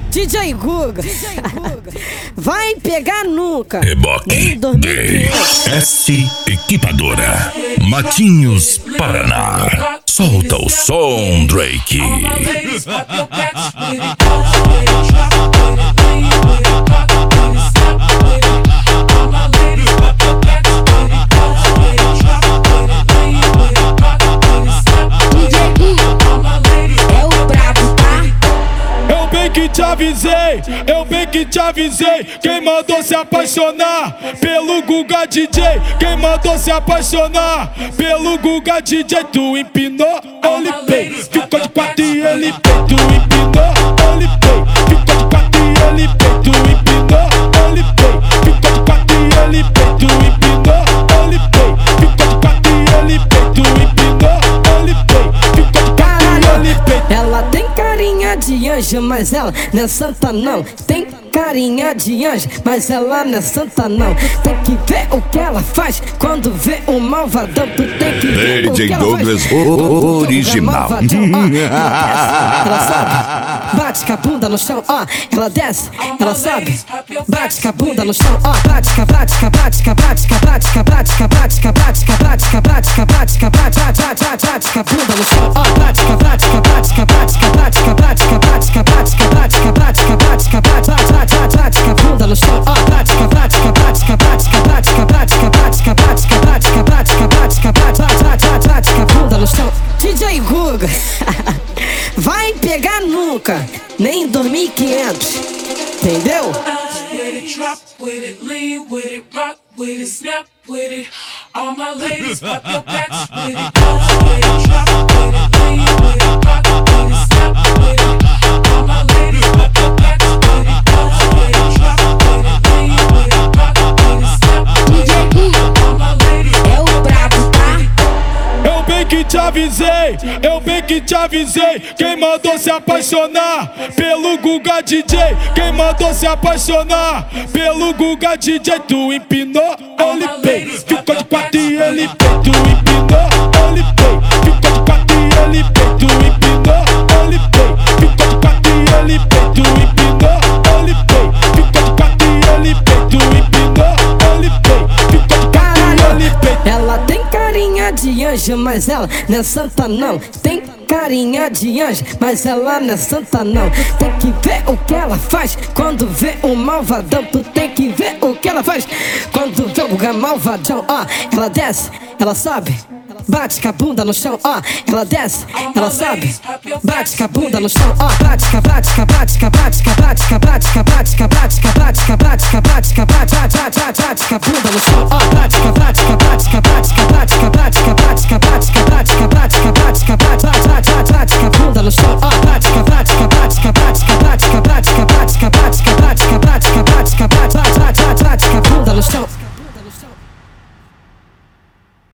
DJ Guga, vai pegar nunca. Reboque Gay S Equipadora, Matinhos, Paraná. Solta o som, Drake. Eu bem que te avisei, quem mandou se apaixonar pelo Guga DJ? Quem mandou se apaixonar pelo Guga DJ? Tu empinou, ele pei, ficou de quatro e ele pei. Tu empinou, ele pei, ficou de quatro e ele pei. Tu empinou, ele pei, ficou de quatro e ele pei. Tu empinou, ele pei, ficou de quatro e ele pei. Tu empinou, ele pei, ficou de quatro e ele pei. Ela tem carinha de anjo, mas ela não é santa não. Tem carinha de anjo, mas ela não é santa não. Tem que ver o que ela faz quando vê um malvadão. Tu tem que ver DJ o que ela Douglas faz original. Ela sobe, bate com a bunda no chão, ó. Ela desce, ela sobe, bate com a bunda no chão, ó. Bate com a bate com a bate com a bate com a bate com a bate com a bate com a bate com a bate com a bate com a bate com a bate bate com a bunda no chão, ó. Bate com a bate com a bate com a bate com a bate com a bate com a bate com a bate com a bate com a bate com a bate com a bate bate com a bunda no chão, ó. Bate com a bate com a bate com a bate com a bate com a bate com a bate com a bate com a bate com a bate com a bate com a bate bate com a bunda no chão. DJ Guga, vai pegar nunca, nem em 2500, entendeu? Drop with it, lean with it, rock with it, snap with it. All my ladies pop your backs with it. Drop with it, lean with it, rock with it, snap with it. All my ladies pop your backs with it. Drop with it, lean with it, rock with it, snap with it. All my ladies é o brabo, tá? Eu bem que te avisei, eu bem que te avisei. Quem mandou se apaixonar pelo Guga DJ? Quem mandou se apaixonar pelo Guga DJ? Tu empinou, ele pei, ficou de quatro e ele pei. Tu empinou, ele pei, ficou de quatro e ele pei. Tu empinou, ele pei, ficou de quatro e ele pei. Tu empinou, ele pei, ficou de quatro e ele pei. Tu empinou, ele pei, ficou de quatro e ele pei. Ela tem carinha de anjo, mas ela não é santa não. Tem carinha de anjo, mas ela não é santa não. Tem que ver o que ela faz quando vê um malvadão. Tu tem que ver o que ela faz quando vê um malvadão, ó. Ela desce, ela sobe, bate com a bunda no chão, ó. Ela desce, ela sobe, bate com a bunda no chão, ó. Bate com a bate com a bate com a bate com a bate com a bate com a bate com a bate com a bate com a bate com a bate com a bate com a bunda no chão, ó. Bate com a bate com a bate com a bate com a bate com a bate com a bate com a bate com a bate com a bate com a